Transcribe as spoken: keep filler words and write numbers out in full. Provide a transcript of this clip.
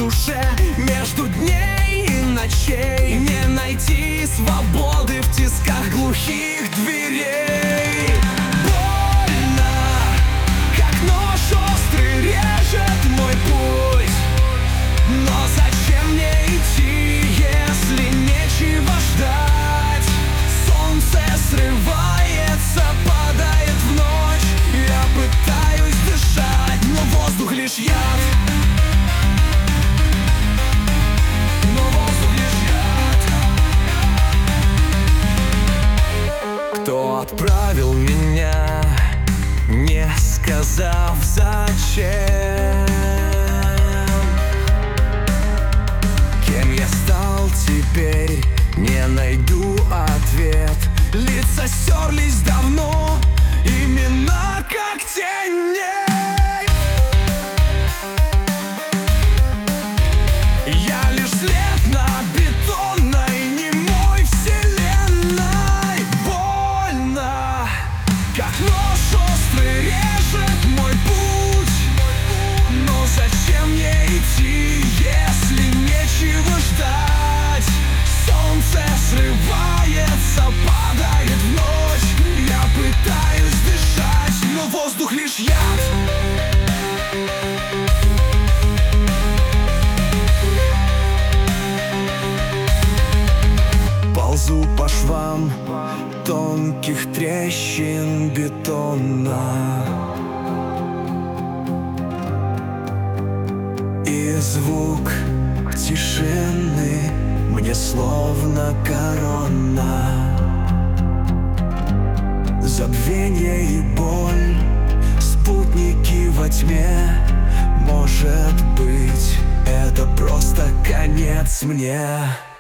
душе между дней и ночей. Не найти свободы в тисках глухих дверей. Больно, как нож острый режет мой путь. Но зачем мне идти, если нечего ждать? Солнце срывается, падает в ночь. Я пытаюсь дышать, но воздух лишь яд. Но воздух лишь яд. Кто отправил меня, не сказав зачем? Кем я стал теперь, не найду ответ. Лица стерлись давно, имена как тени. Я лишь след на бетонной немой вселенной. Больно, как нож острый режет мой путь. Но зачем мне идти, если нечего ждать? Солнце срывается, падает в ночь. Я пытаюсь дышать, но воздух лишь яд. Ползу по швам тонких трещин бетона, и звук тишины мне словно корона. Забвенье и боль, спутники во тьме. Может быть, это просто конец мне.